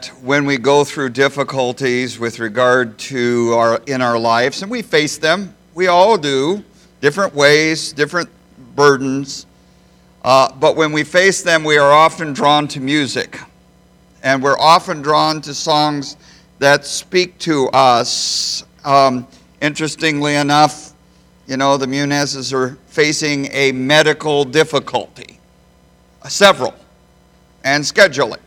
that when we go through difficulties with regard to in our lives, and we face them, we all do, different ways, different burdens, but when we face them, we are often drawn to music, and we're often drawn to songs that speak to us. Interestingly enough, the Munezes are facing a medical difficulty, several, and scheduling.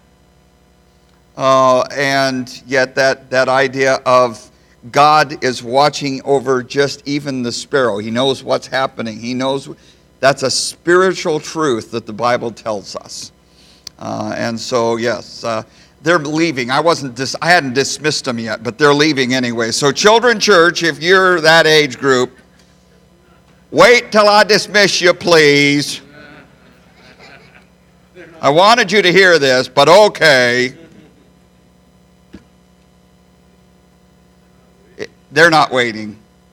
And yet that idea of God is watching over just even the sparrow. He knows what's happening. He knows that's a spiritual truth that the Bible tells us. And so, yes, they're leaving. I hadn't dismissed them yet, but they're leaving anyway. So Children Church, if you're that age group, wait till I dismiss you, please. I wanted you to hear this, but okay. They're not waiting.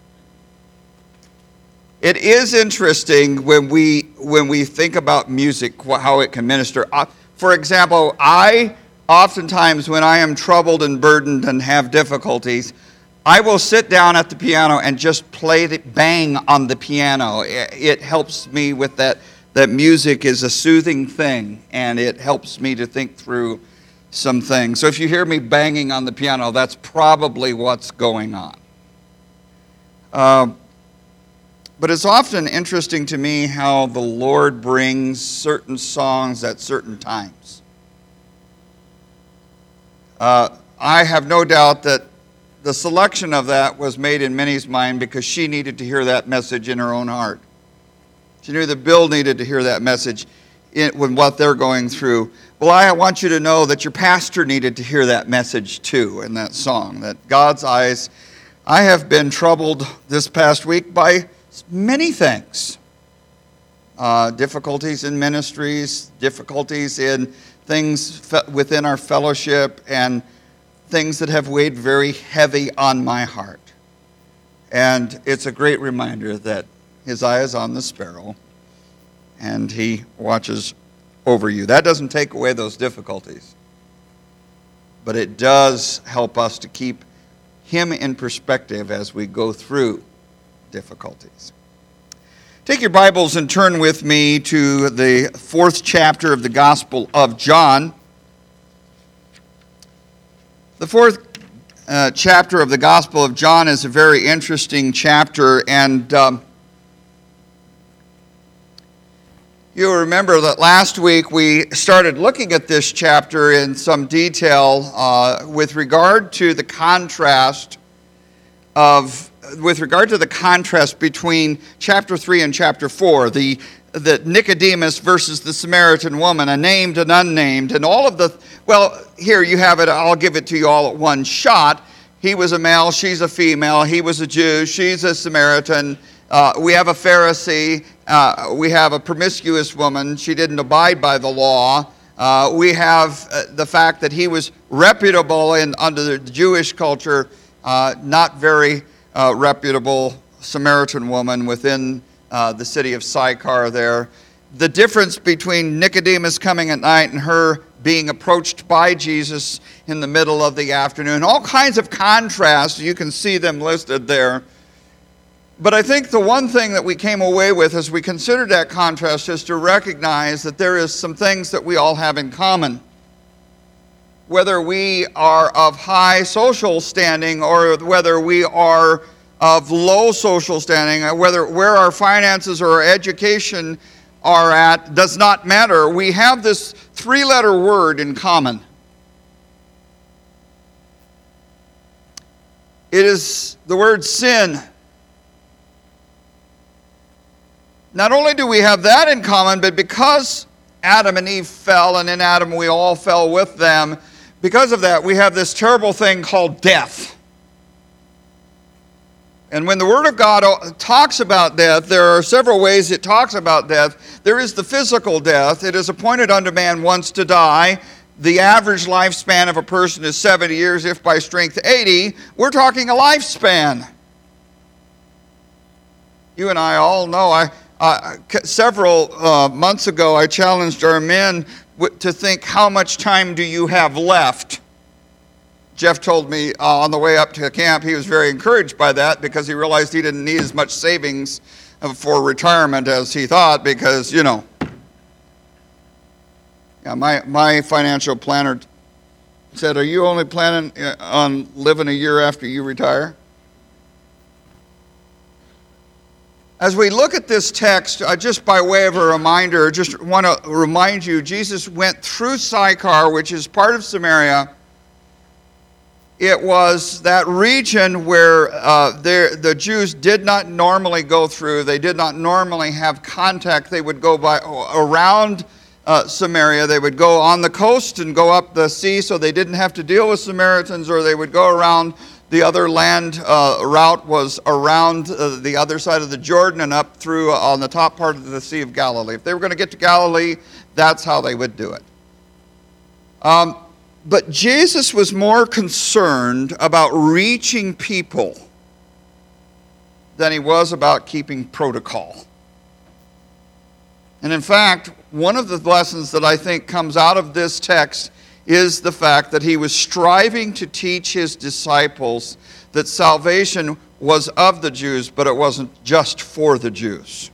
It is interesting when we think about music, how it can minister. For example, I oftentimes, when I am troubled and burdened and have difficulties, I will sit down at the piano and just bang on the piano. It helps me with that. That music is a soothing thing, and it helps me to think through some things. So if you hear me banging on the piano, that's probably what's going on. But it's often interesting to me how the Lord brings certain songs at certain times. I have no doubt that the selection of that was made in Minnie's mind because she needed to hear that message in her own heart. She knew that Bill needed to hear that message with what they're going through. Well, I want you to know that your pastor needed to hear that message too in that song, that God's eyes. I have been troubled this past week by many things. Difficulties in ministries, difficulties in things within our fellowship, and things that have weighed very heavy on my heart. And it's a great reminder that His eye is on the sparrow, and He watches over you. That doesn't take away those difficulties, but it does help us to keep Him in perspective as we go through difficulties. Take your Bibles and turn with me to the 4th chapter of the Gospel of John. The 4th chapter of the Gospel of John is a very interesting chapter, and you'll remember that last week we started looking at this chapter in some detail with regard to the contrast between chapter 3 and chapter 4, the Nicodemus versus the Samaritan woman, a named and unnamed, and all of the, well, here you have it, I'll give it to you all at one shot. He was a male, she's a female, he was a Jew, she's a Samaritan. We have a Pharisee, we have a promiscuous woman, she didn't abide by the law. We have the fact that he was reputable under the Jewish culture, not very reputable Samaritan woman within the city of Sychar there. The difference between Nicodemus coming at night and her being approached by Jesus in the middle of the afternoon. All kinds of contrasts, you can see them listed there. But I think the one thing that we came away with as we considered that contrast is to recognize that there is some things that we all have in common. Whether we are of high social standing or whether we are of low social standing, where our finances or our education are at, does not matter. We have this 3-letter word in common. It is the word sin. Not only do we have that in common, but because Adam and Eve fell, and in Adam we all fell with them, because of that we have this terrible thing called death. And when the Word of God talks about death, there are several ways it talks about death. There is the physical death. It is appointed unto man once to die. The average lifespan of a person is 70 years, if by strength 80. We're talking a lifespan. You and I all know, several months ago, I challenged our men to think, how much time do you have left? Jeff told me on the way up to camp he was very encouraged by that because he realized he didn't need as much savings for retirement as he thought because, yeah, my financial planner said, "Are you only planning on living a year after you retire?" As we look at this text, just by way of a reminder, just want to remind you, Jesus went through Sychar, which is part of Samaria. It was that region where the Jews did not normally go through. They did not normally have contact. They would go around Samaria. They would go on the coast and go up the sea so they didn't have to deal with Samaritans, or they would go around the other land route was around the other side of the Jordan and up through on the top part of the Sea of Galilee. If they were going to get to Galilee, that's how they would do it. But Jesus was more concerned about reaching people than he was about keeping protocol. And in fact, one of the lessons that I think comes out of this text is the fact that he was striving to teach his disciples that salvation was of the Jews, but it wasn't just for the Jews.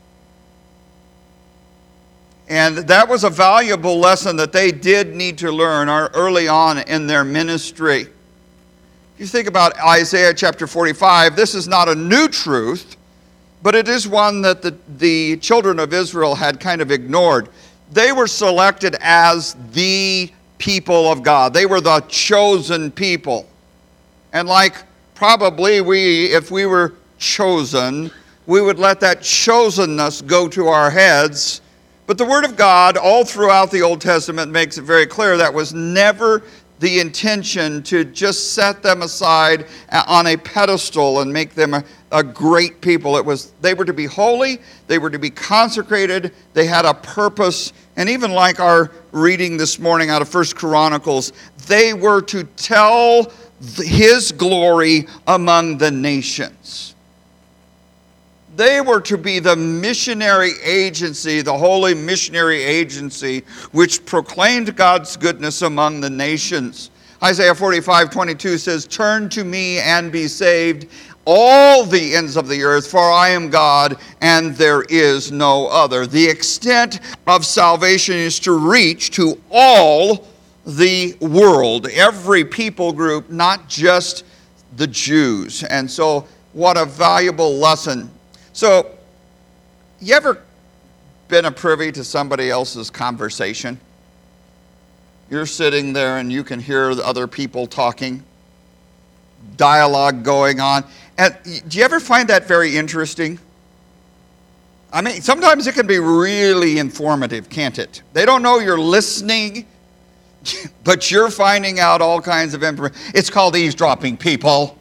And that was a valuable lesson that they did need to learn early on in their ministry. If you think about Isaiah chapter 45, this is not a new truth, but it is one that the children of Israel had kind of ignored. They were selected as the people of God. They were the chosen people. And like probably if we were chosen, we would let that chosenness go to our heads. But the Word of God, all throughout the Old Testament, makes it very clear that was never the intention to just set them aside on a pedestal and make them a great people. They were to be holy, they were to be consecrated, they had a purpose, and even like our reading this morning out of 1 Chronicles, they were to tell his glory among the nations. They were to be the missionary agency, the holy missionary agency, which proclaimed God's goodness among the nations. Isaiah 45:22 says, "Turn to me and be saved, all the ends of the earth, for I am God, and there is no other." The extent of salvation is to reach to all the world, every people group, not just the Jews. And so, what a valuable lesson. So, you ever been a privy to somebody else's conversation? You're sitting there and you can hear the other people talking, dialogue going on. And do you ever find that very interesting? I mean, sometimes it can be really informative, can't it? They don't know you're listening, but you're finding out all kinds of information. It's called eavesdropping, people.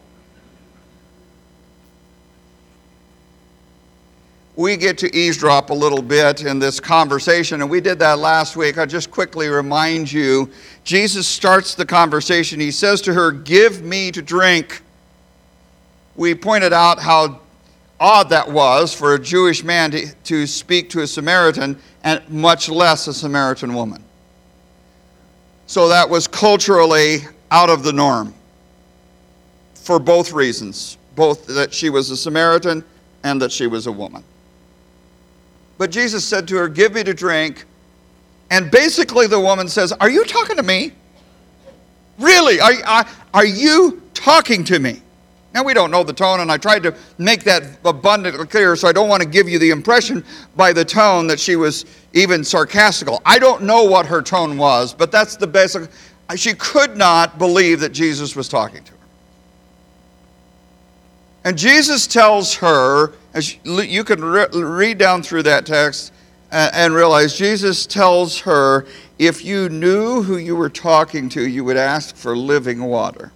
We get to eavesdrop a little bit in this conversation, and we did that last week. I'll just quickly remind you, Jesus starts the conversation. He says to her, "Give me to drink." We pointed out how odd that was for a Jewish man to speak to a Samaritan, and much less a Samaritan woman. So that was culturally out of the norm for both reasons, both that she was a Samaritan and that she was a woman. But Jesus said to her, "Give me to drink." And basically the woman says, "Are you talking to me? Really? Are you talking to me?" Now, we don't know the tone, and I tried to make that abundantly clear, so I don't want to give you the impression by the tone that she was even sarcastical. I don't know what her tone was, but that's the basic. She could not believe that Jesus was talking to her. And Jesus tells her, as you can read down through that text and realize, Jesus tells her, if you knew who you were talking to, you would ask for living water.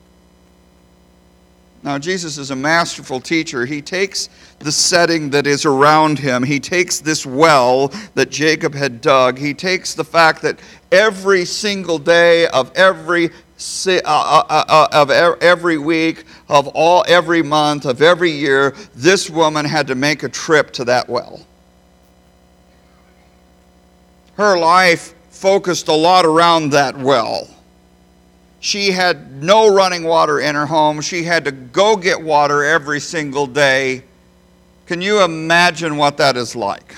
Now, Jesus is a masterful teacher. He takes the setting that is around him. He takes this well that Jacob had dug. He takes the fact that every single day of every week, of every month, of every year, this woman had to make a trip to that well. Her life focused a lot around that well. She had no running water in her home. She had to go get water every single day. Can you imagine what that is like?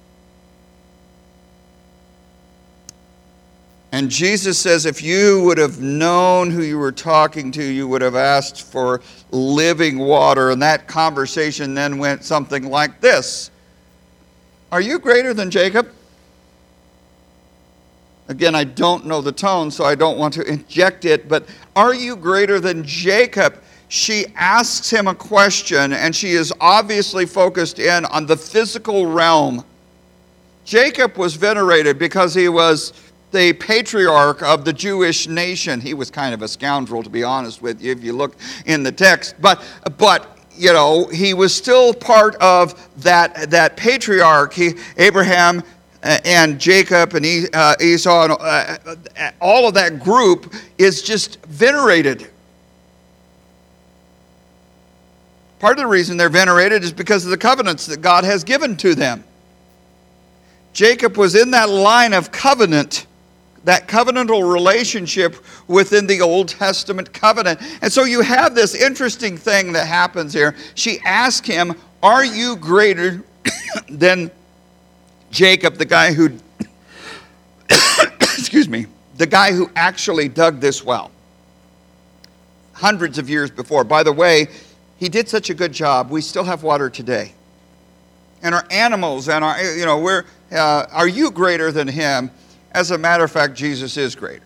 And Jesus says, if you would have known who you were talking to, you would have asked for living water. And that conversation then went something like this. Are you greater than Jacob? Again, I don't know the tone, so I don't want to inject it, but are you greater than Jacob? She asks him a question, and she is obviously focused in on the physical realm. Jacob was venerated because he was the patriarch of the Jewish nation. He was kind of a scoundrel, to be honest with you, if you look in the text. But you know, he was still part of that patriarch. Abraham and Jacob and Esau, and all of that group is just venerated. Part of the reason they're venerated is because of the covenants that God has given to them. Jacob was in that line of covenant, that covenantal relationship within the Old Testament covenant. And so you have this interesting thing that happens here. She asked him, are you greater than Jacob, the guy who, excuse me, the guy who actually dug this well hundreds of years before? By the way, he did such a good job, we still have water today. And our animals and our, are you greater than him? As a matter of fact, Jesus is greater.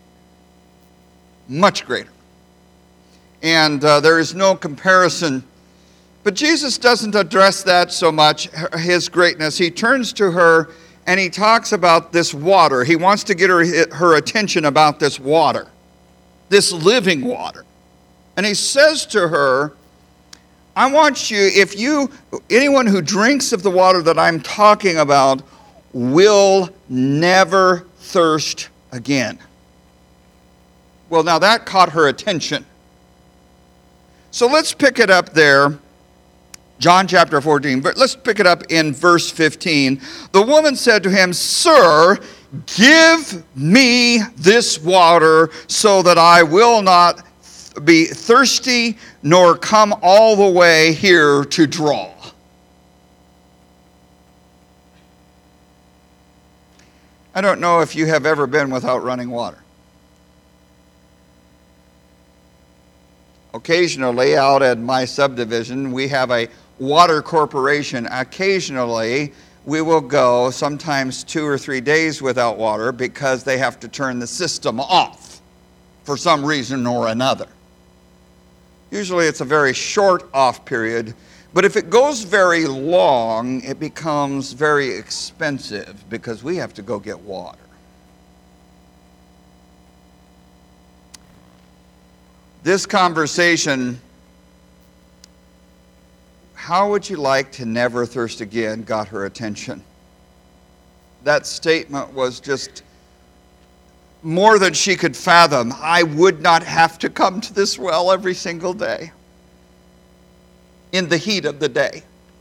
Much greater. And there is no comparison. But Jesus doesn't address that so much, his greatness. He turns to her and he talks about this water. He wants to get her attention about this water, this living water. And he says to her, I want you, anyone who drinks of the water that I'm talking about will never thirst again. Well, now that caught her attention. So let's pick it up there. John chapter 14, but let's pick it up in verse 15. The woman said to him, Sir, give me this water so that I will not be thirsty nor come all the way here to draw. I don't know if you have ever been without running water. Occasionally, out at my subdivision, we have a water corporation. Occasionally, we will go sometimes 2 or 3 days without water because they have to turn the system off for some reason or another. Usually it's a very short off period, but if it goes very long, it becomes very expensive because we have to go get water. This conversation, how would you like to never thirst again, got her attention. That statement was just more than she could fathom. I would not have to come to this well every single day in the heat of the day.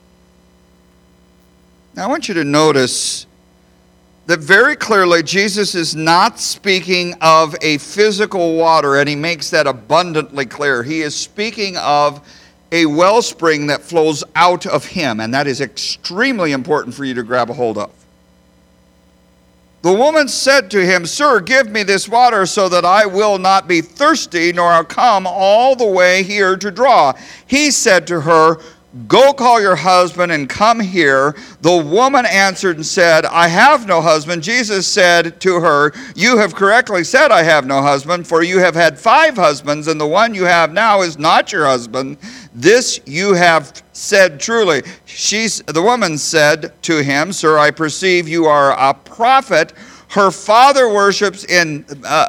Now I want you to notice that very clearly Jesus is not speaking of a physical water, and he makes that abundantly clear. He is speaking of a wellspring that flows out of him, and that is extremely important for you to grab a hold of. The woman said to him, Sir, give me this water so that I will not be thirsty, nor come all the way here to draw. He said to her, Go call your husband and come here. The woman answered and said, I have no husband. Jesus said to her, You have correctly said, I have no husband, for you have had 5 husbands, and the one you have now is not your husband. This you have said truly. The woman said to him, Sir, I perceive you are a prophet. Our fathers worshipped in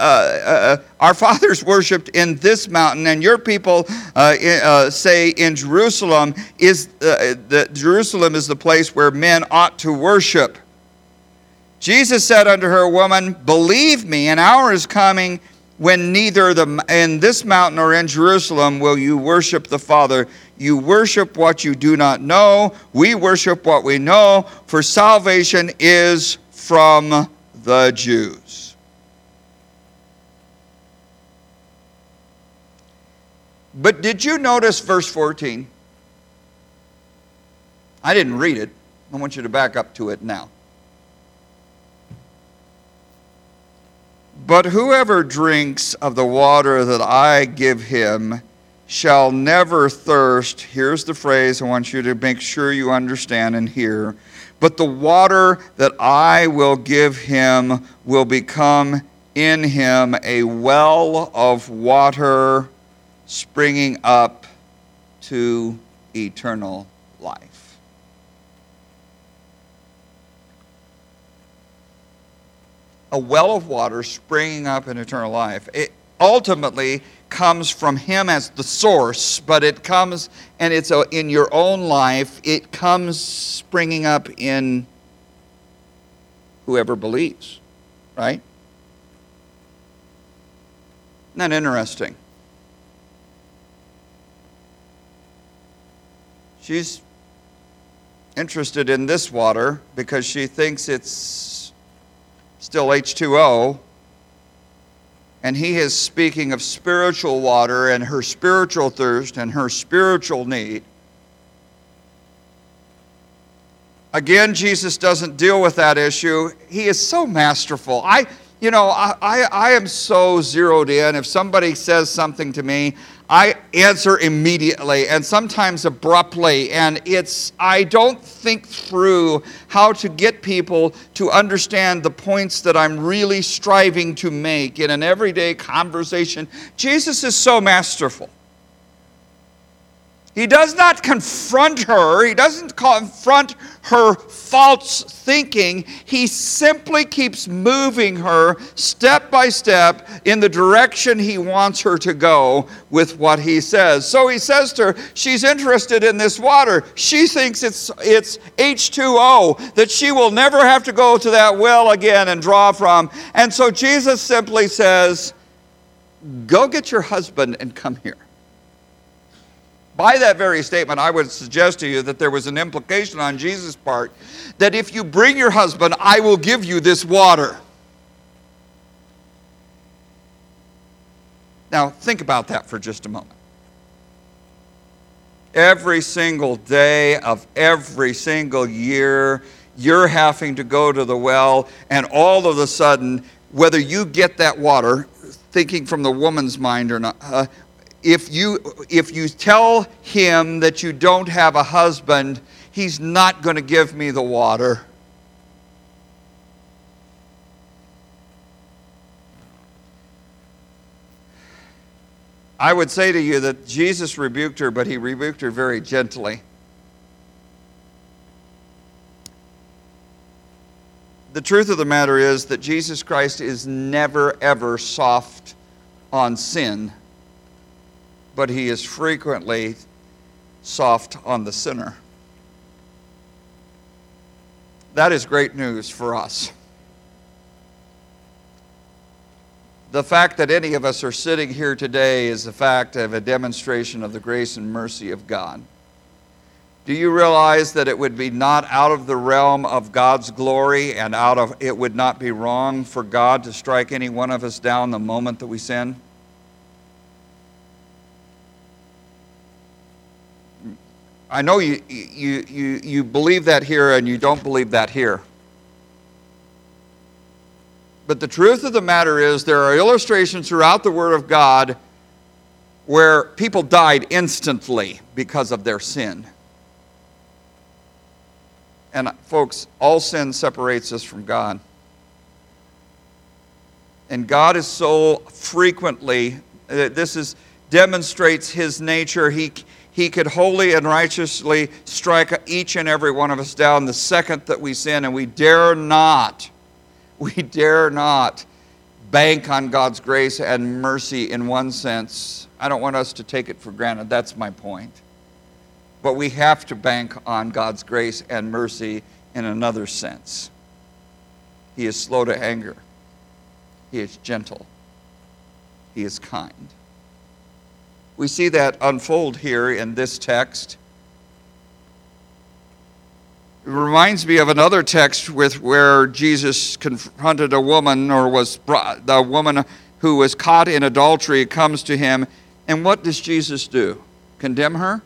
this mountain, and your people say in Jerusalem Jerusalem is the place where men ought to worship. Jesus said unto her, Woman, believe me, an hour is coming when neither in this mountain or in Jerusalem will you worship the Father. You worship what you do not know. We worship what we know, for salvation is from the Jews. But did you notice verse 14? I didn't read it. I want you to back up to it now. But whoever drinks of the water that I give him shall never thirst. Here's the phrase I want you to make sure you understand and hear. But the water that I will give him will become in him a well of water springing up to eternal life. A well of water springing up in eternal life. It ultimately comes from him as the source, but it comes, and it's in your own life, it comes springing up in whoever believes, right? Isn't that interesting? She's interested in this water because she thinks it's still H2O. And he is speaking of spiritual water and her spiritual thirst and her spiritual need. Again, Jesus doesn't deal with that issue. He is so masterful. I am so zeroed in. If somebody says something to me, I answer immediately and sometimes abruptly. And I don't think through how to get people to understand the points that I'm really striving to make in an everyday conversation. Jesus is so masterful. He does not confront her. He doesn't confront her false thinking. He simply keeps moving her step by step in the direction he wants her to go with what he says. So he says to her, she's interested in this water. She thinks it's H2O, that she will never have to go to that well again and draw from. And so Jesus simply says, go get your husband and come here. By that very statement, I would suggest to you that there was an implication on Jesus' part that if you bring your husband, I will give you this water. Now, think about that for just a moment. Every single day of every single year, you're having to go to the well, and all of a sudden, whether you get that water, thinking from the woman's mind or not, if you tell him that you don't have a husband, he's not going to give me the water. I would say to you that Jesus rebuked her, but he rebuked her very gently. The truth of the matter is that Jesus Christ is never, ever soft on sin, but he is frequently soft on the sinner. That is great news for us. The fact that any of us are sitting here today is the fact of a demonstration of the grace and mercy of God. Do you realize that it would be not out of the realm of God's glory and it would not be wrong for God to strike any one of us down the moment that we sin? I know you believe that here and you don't believe that here. But the truth of the matter is there are illustrations throughout the Word of God where people died instantly because of their sin. And folks, all sin separates us from God. And God is so frequently, demonstrates His nature. He could wholly and righteously strike each and every one of us down the second that we sin, and we dare not bank on God's grace and mercy in one sense. I don't want us to take it for granted. That's my point. But we have to bank on God's grace and mercy in another sense. He is slow to anger. He is gentle. He is kind. We see that unfold here in this text. It reminds me of another text where Jesus confronted a woman, the woman who was caught in adultery comes to him, And what does Jesus do? Condemn her?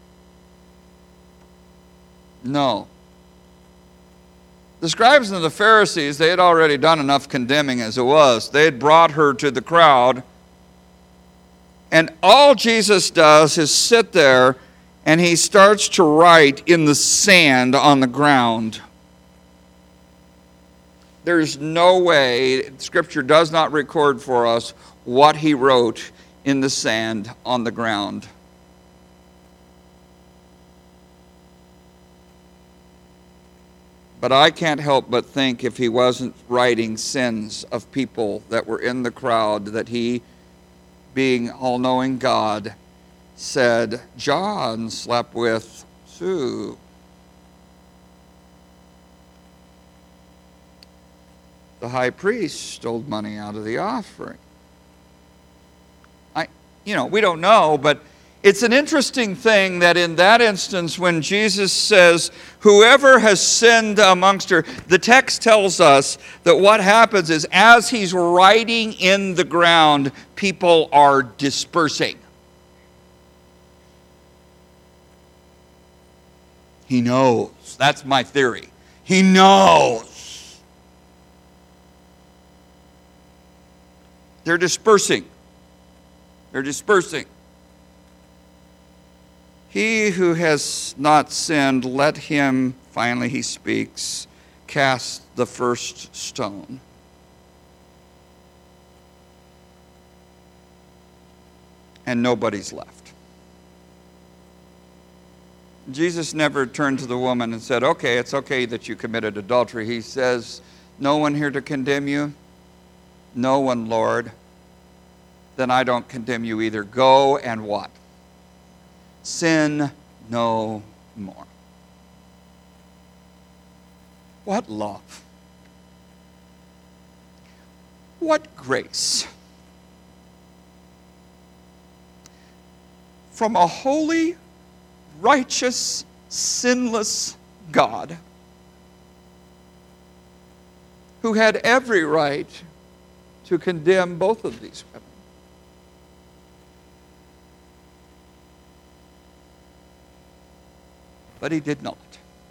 No. The scribes and the Pharisees, they had already done enough condemning as it was. They had brought her to the crowd. And all Jesus does is sit there and he starts to write in the sand on the ground. There's no way, Scripture does not record for us what he wrote in the sand on the ground. But I can't help but think if he wasn't writing sins of people that were in the crowd, that he, being all-knowing God, said, John slept with Sue. The high priest stole money out of the offering. We don't know, but it's an interesting thing that in that instance when Jesus says, whoever has sinned amongst her, the text tells us that what happens is as he's writing in the ground, people are dispersing. He knows. That's my theory. He knows. They're dispersing. They're dispersing. He who has not sinned, let him, finally he speaks, cast the first stone. And nobody's left. Jesus never turned to the woman and said, okay, it's okay that you committed adultery. He says, no one here to condemn you? No one, Lord. Then I don't condemn you either. Go and what? Sin no more. What love. What grace. From a holy, righteous, sinless God who had every right to condemn both of these women. But he did not.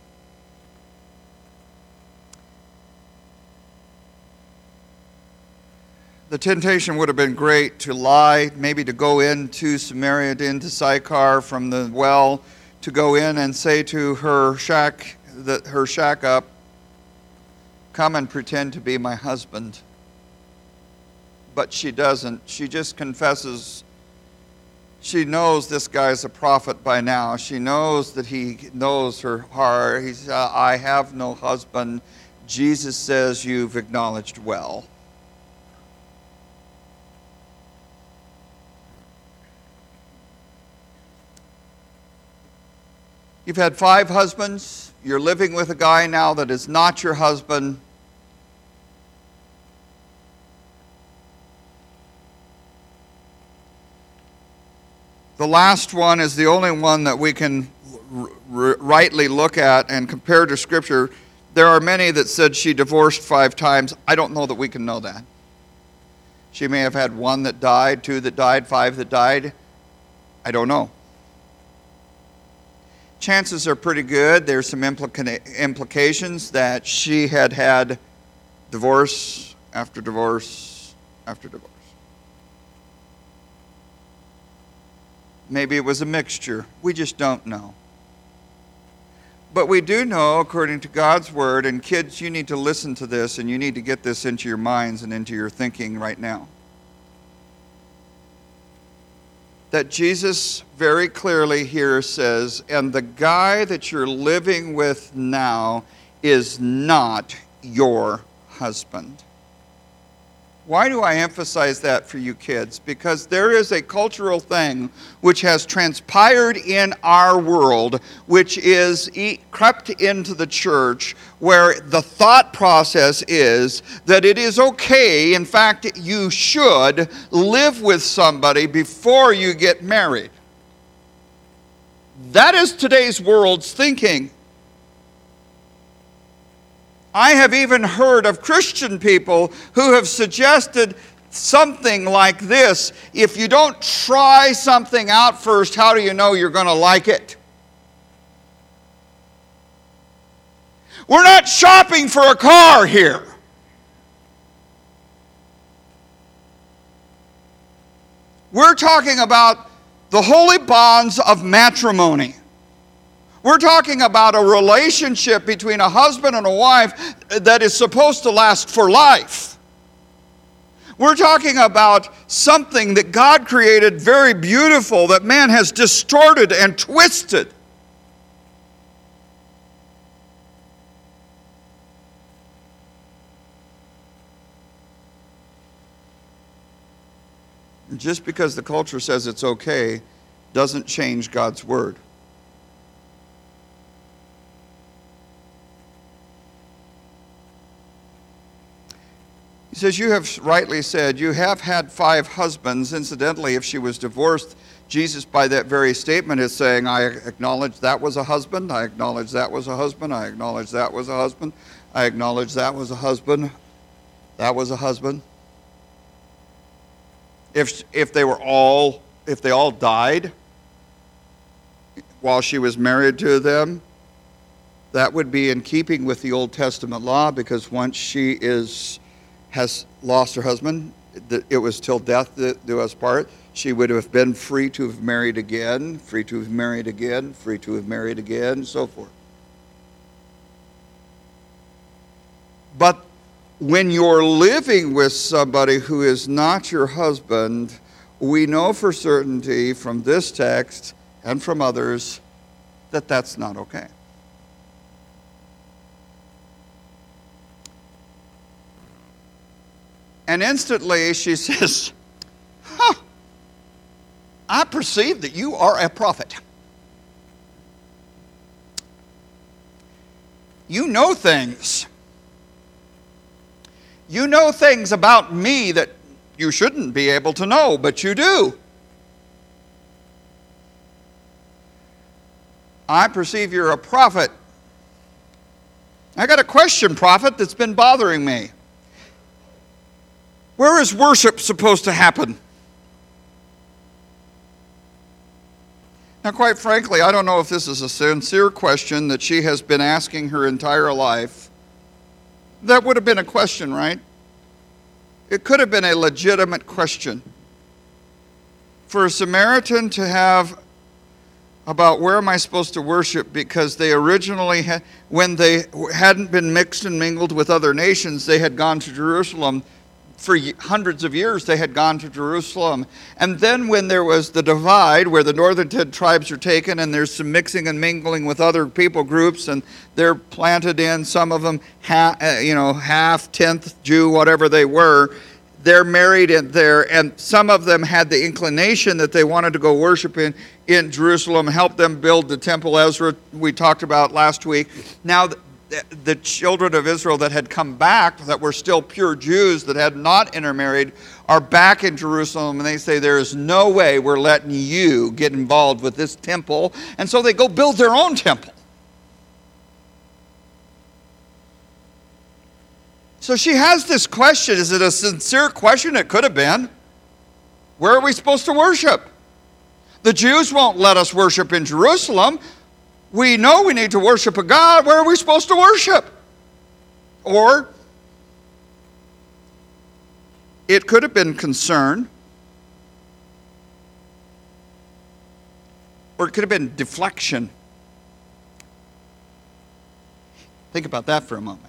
The temptation would have been great to lie, maybe to go into Samaria, into Sychar from the well, to go in and say to her shack up, come and pretend to be my husband. But she doesn't. She just confesses. She knows this guy's a prophet by now. She knows that he knows her heart. He says, I have no husband. Jesus says, you've acknowledged well. You've had 5 husbands. You're living with a guy now that is not your husband. The last one is the only one that we can rightly look at and compare to Scripture. There are many that said she divorced 5 times. I don't know that we can know that. She may have had 1 that died, 2 that died, 5 that died. I don't know. Chances are pretty good. There's some implications that she had had divorce after divorce after divorce. Maybe it was a mixture. We just don't know. But we do know, according to God's Word, and kids, you need to listen to this and you need to get this into your minds and into your thinking right now, that Jesus very clearly here says, and the guy that you're living with now is not your husband. Why do I emphasize that for you kids? Because there is a cultural thing which has transpired in our world, which is crept into the church, where the thought process is that it is okay, in fact, you should live with somebody before you get married. That is today's world's thinking. I have even heard of Christian people who have suggested something like this. If you don't try something out first, how do you know you're going to like it? We're not shopping for a car here. We're talking about the holy bonds of matrimony. We're talking about a relationship between a husband and a wife that is supposed to last for life. We're talking about something that God created very beautiful that man has distorted and twisted. Just because the culture says it's okay doesn't change God's word. He says, you have rightly said, you have had 5 husbands. Incidentally, if she was divorced, Jesus, by that very statement, is saying, I acknowledge that was a husband, I acknowledge that was a husband, I acknowledge that was a husband, I acknowledge that was a husband, that was a husband. If they all died while she was married to them, that would be in keeping with the Old Testament law, because once she has lost her husband, it was till death do us part. She would have been free to have married again, free to have married again, free to have married again, and so forth. But when you're living with somebody who is not your husband, we know for certainty from this text and from others that that's not okay. And instantly she says, I perceive that you are a prophet. You know things. You know things about me that you shouldn't be able to know, but you do. I perceive you're a prophet. I got a question, prophet, that's been bothering me. Where is worship supposed to happen? Now, quite frankly, I don't know if this is a sincere question that she has been asking her entire life. That would have been a question, right? It could have been a legitimate question. For a Samaritan to have about where am I supposed to worship, because they originally had, when they hadn't been mixed and mingled with other nations, they had gone to Jerusalem. For hundreds of years they had gone to Jerusalem. And then when there was the divide where the northern 10 tribes are taken and there's some mixing and mingling with other people groups, and they're planted in, some of them half, tenth Jew, whatever they were, they're married in there, and some of them had the inclination that they wanted to go worship in Jerusalem, help them build the temple. Ezra, we talked about last week. Now the children of Israel that had come back, that were still pure Jews, that had not intermarried, are back in Jerusalem, and they say, there is no way we're letting you get involved with this temple. And so they go build their own temple. So she has this question. Is it a sincere question? It could have been. Where are we supposed to worship? The Jews won't let us worship in Jerusalem. We know we need to worship a God. Where are we supposed to worship? Or it could have been concern. Or it could have been deflection. Think about that for a moment.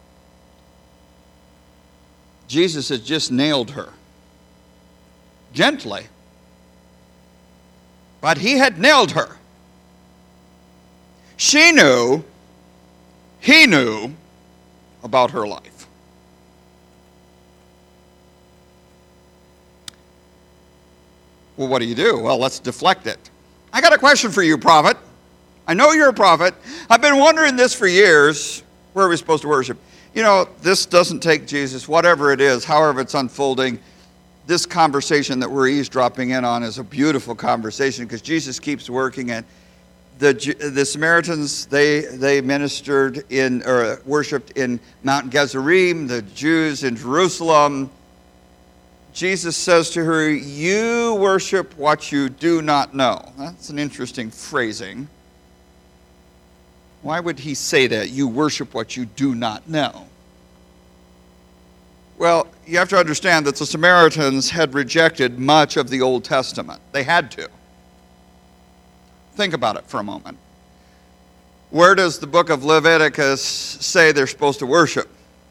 Jesus had just nailed her. Gently. But he had nailed her. She knew, he knew about her life. Well, what do? Well, let's deflect it. I got a question for you, prophet. I know you're a prophet. I've been wondering this for years. Where are we supposed to worship? You know, this doesn't take Jesus, whatever it is, however it's unfolding. This conversation that we're eavesdropping in on is a beautiful conversation, because Jesus keeps working at the Samaritans. They ministered or worshipped in Mount Gerizim. The Jews in Jerusalem. Jesus says to her, "You worship what you do not know." That's an interesting phrasing. Why would he say that? You worship what you do not know. Well, you have to understand that the Samaritans had rejected much of the Old Testament. They had to. Think about it for a moment. Where does the book of Leviticus say they're supposed to worship?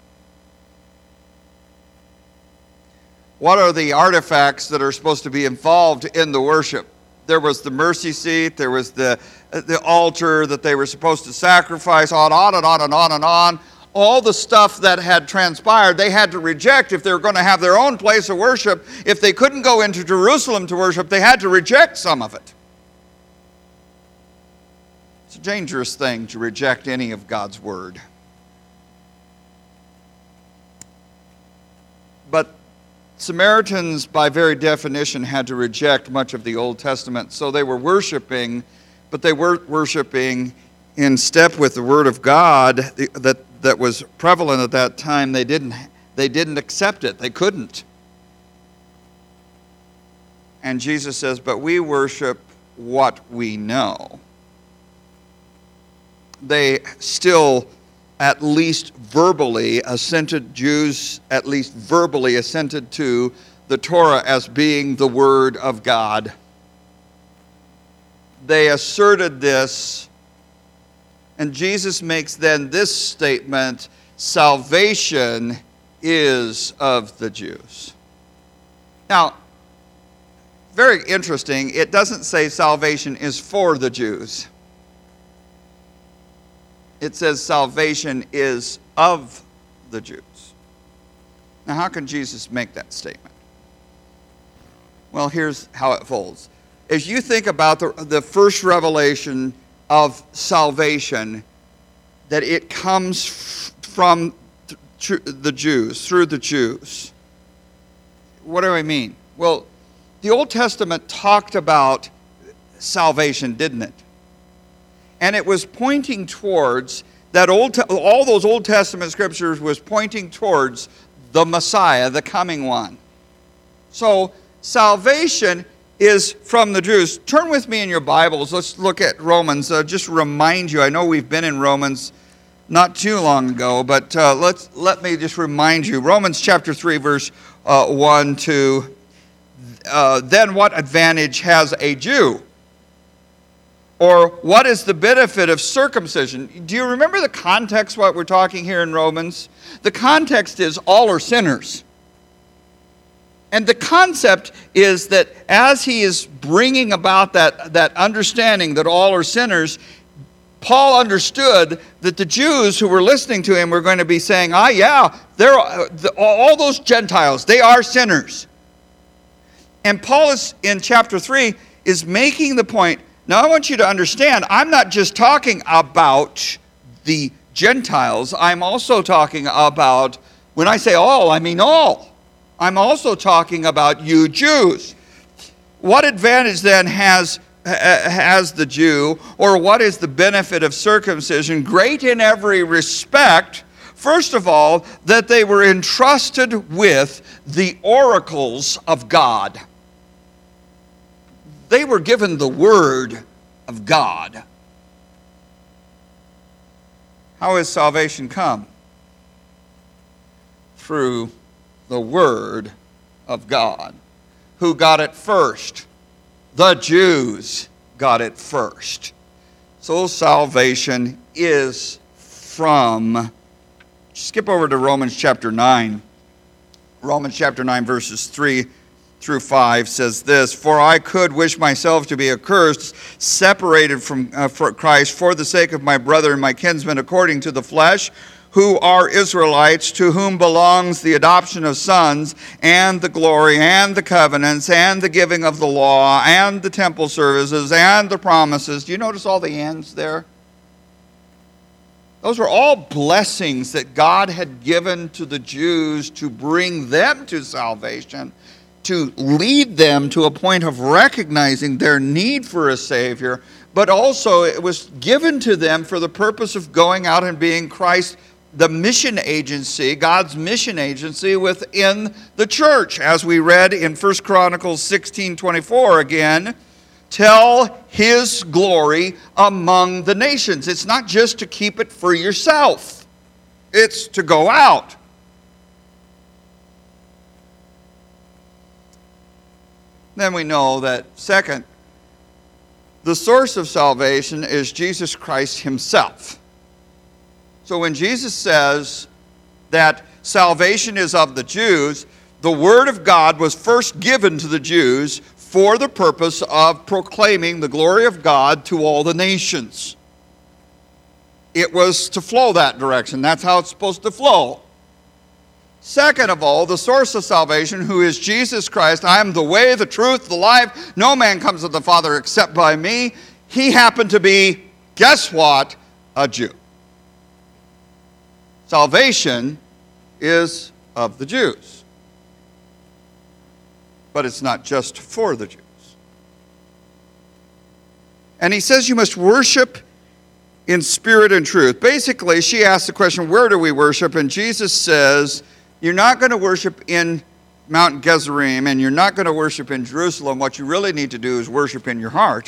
What are the artifacts that are supposed to be involved in the worship? There was the mercy seat, there was the altar that they were supposed to sacrifice, on and on and on and on. All the stuff that had transpired, they had to reject if they were going to have their own place of worship. If they couldn't go into Jerusalem to worship, they had to reject some of it. It's a dangerous thing to reject any of God's word. But Samaritans, by very definition, had to reject much of the Old Testament. So they were worshiping, but they weren't worshiping in step with the Word of God that was prevalent at that time. They didn't accept it. They couldn't. And Jesus says, but we worship what we know. They still, at least verbally, Jews at least verbally assented to the Torah as being the Word of God. They asserted this, and Jesus makes then this statement: salvation is of the Jews. Now, very interesting, it doesn't say salvation is for the Jews. It says salvation is of the Jews. Now, how can Jesus make that statement? Well, here's how it folds. As you think about the first revelation of salvation, that it comes from the Jews, through the Jews. What do I mean? Well, the Old Testament talked about salvation, didn't it? And it was pointing towards that all those Old Testament scriptures was pointing towards the Messiah, the coming one. So salvation is from the Jews. Turn with me in your Bibles. Let's look at Romans. Just remind you, I know we've been in Romans not too long ago, but let me just remind you. Romans chapter 3, verse 1 to, then what advantage has a Jew? Or what is the benefit of circumcision? Do you remember the context, what we're talking here in Romans? The context is all are sinners. And the concept is that as he is bringing about that understanding that all are sinners, Paul understood that the Jews who were listening to him were going to be saying, all those Gentiles, they are sinners. And Paul is, in chapter 3, is making the point. Now, I want you to understand, I'm not just talking about the Gentiles. I'm also talking about, when I say all, I mean all. I'm also talking about you Jews. What advantage then has the Jew, or what is the benefit of circumcision? Great in every respect. First of all, that they were entrusted with the oracles of God. They were given the Word of God. How has salvation come? Through the Word of God. Who got it first? The Jews got it first. So salvation is from, skip over to Romans chapter 9. Romans chapter 9 verses 3 through 5 says this: For I could wish myself to be accursed, separated from Christ, for the sake of my brother and my kinsmen according to the flesh, who are Israelites, to whom belongs the adoption of sons, and the glory, and the covenants, and the giving of the law, and the temple services, and the promises. Do you notice all the ands there? Those were all blessings that God had given to the Jews to bring them to salvation, to lead them to a point of recognizing their need for a Savior, but also it was given to them for the purpose of going out and being Christ's the mission agency, God's mission agency within the church. As we read in 1 Chronicles 16:24 again, tell his glory among the nations. It's not just to keep it for yourself. It's to go out. Then we know that, second, the source of salvation is Jesus Christ himself. So when Jesus says that salvation is of the Jews, the Word of God was first given to the Jews for the purpose of proclaiming the glory of God to all the nations. It was to flow that direction. That's how it's supposed to flow. Second of all, the source of salvation, who is Jesus Christ, I am the way, the truth, the life. No man comes to the Father except by me. He happened to be, guess what? A Jew. Salvation is of the Jews. But it's not just for the Jews. And he says you must worship in spirit and truth. Basically, she asks the question, where do we worship? And Jesus says, you're not going to worship in Mount Gerizim, and you're not going to worship in Jerusalem. What you really need to do is worship in your heart.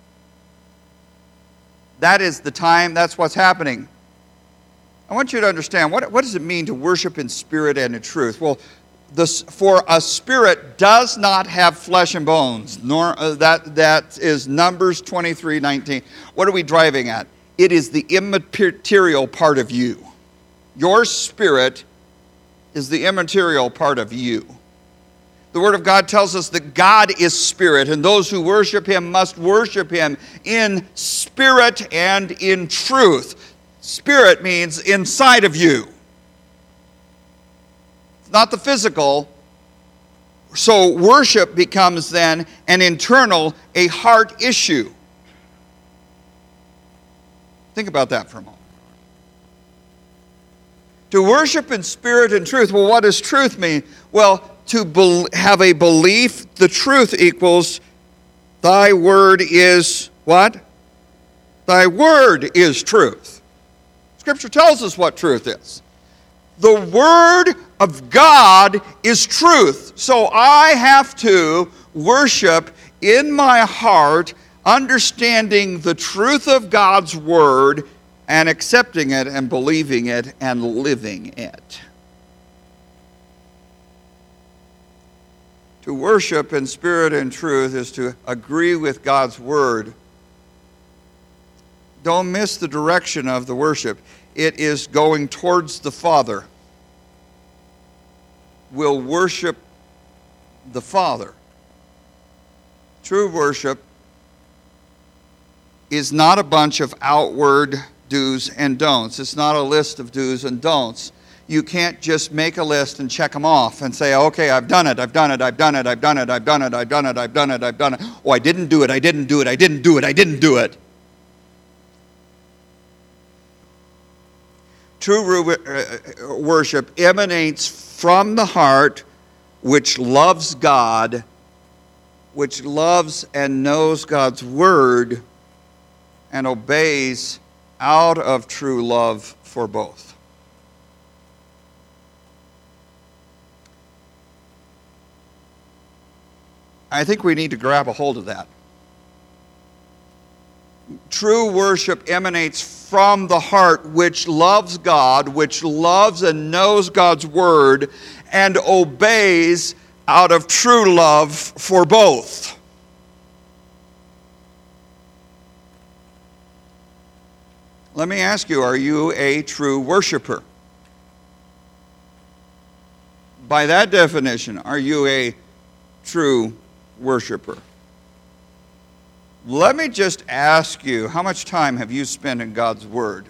That is the time, that's what's happening. I want you to understand, what does it mean to worship in spirit and in truth? Well, for a spirit does not have flesh and bones. Nor that is Numbers 23:19. What are we driving at? It is the immaterial part of you. Your spirit is the immaterial part of you. The Word of God tells us that God is spirit, and those who worship him must worship him in spirit and in truth. Spirit means inside of you. It's not the physical. So worship becomes then an internal, a heart issue. Think about that for a moment. To worship in spirit and truth. Well, what does truth mean? Well, to have a belief, the truth equals thy word is what? Thy word is truth. Scripture tells us what truth is. The Word of God is truth. So I have to worship in my heart, understanding the truth of God's Word and accepting it and believing it and living it. To worship in spirit and truth is to agree with God's Word. Don't miss the direction of the worship. It is going towards the Father. We'll worship the Father. True worship is not a bunch of outward do's and don'ts. It's not a list of do's and don'ts. You can't just make a list and check them off and say, okay, I've done it, I've done it, I've done it, I've done it, I've done it, I've done it, I've done it, I've done it. Oh, I didn't do it, I didn't do it, I didn't do it, I didn't do it. True worship emanates from the heart which loves God, which loves and knows God's Word, and obeys out of true love for both. I think we need to grab a hold of that. True worship emanates from the heart which loves God, which loves and knows God's Word, and obeys out of true love for both. Let me ask you, are you a true worshiper? By that definition, are you a true worshiper? Let me just ask you, how much time have you spent in God's Word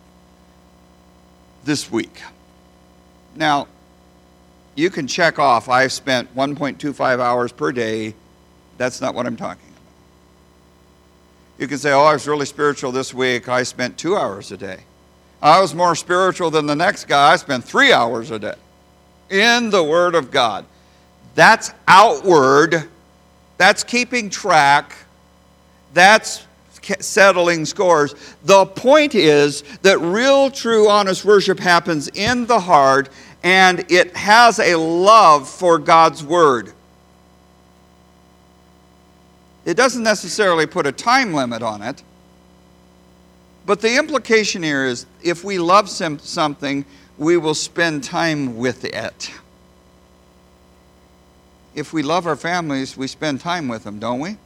this week? Now, you can check off, I've spent 1.25 hours per day. That's not what I'm talking about. You can say, oh, I was really spiritual this week. I spent 2 hours a day. I was more spiritual than the next guy. I spent 3 hours a day in the Word of God. That's outward. That's keeping track. That's settling scores. The point is that real, true, honest worship happens in the heart, and it has a love for God's Word. It doesn't necessarily put a time limit on it, but the implication here is if we love something, we will spend time with it. If we love our families, we spend time with them, don't we?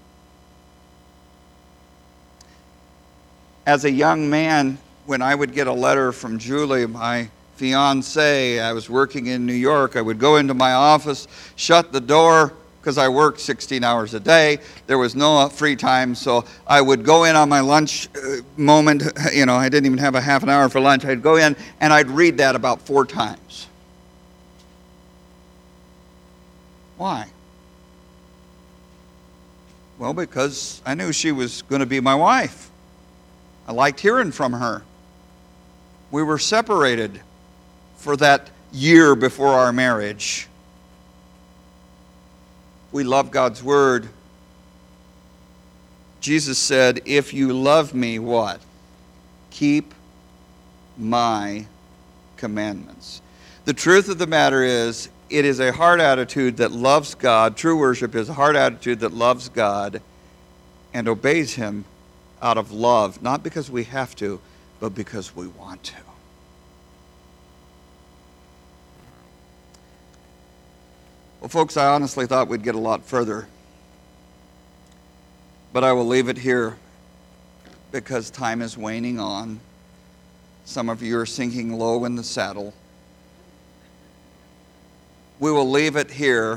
As a young man, when I would get a letter from Julie, my fiancée, I was working in New York, I would go into my office, shut the door, because I worked 16 hours a day. There was no free time, so I would go in on my lunch moment. I didn't even have a half an hour for lunch. I'd go in and I'd read that about 4 times. Why? Well, because I knew she was going to be my wife. I liked hearing from her. We were separated for that year before our marriage. We love God's Word. Jesus said, if you love me, what? Keep my commandments. The truth of the matter is, it is a heart attitude that loves God. True worship is a heart attitude that loves God and obeys Him out of love, not because we have to, but because we want to. Well, folks, I honestly thought we'd get a lot further, but I will leave it here because time is waning on. Some of you are sinking low in the saddle. We will leave it here.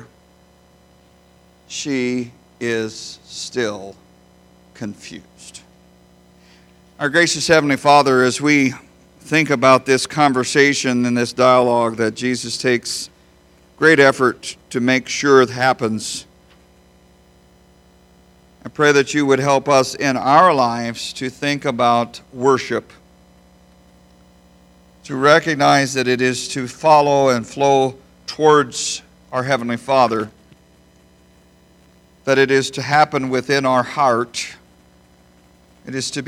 She is still confused. Our gracious Heavenly Father, as we think about this conversation and this dialogue that Jesus takes great effort to make sure it happens, I pray that you would help us in our lives to think about worship, to recognize that it is to follow and flow towards our Heavenly Father, that it is to happen within our heart, it is to be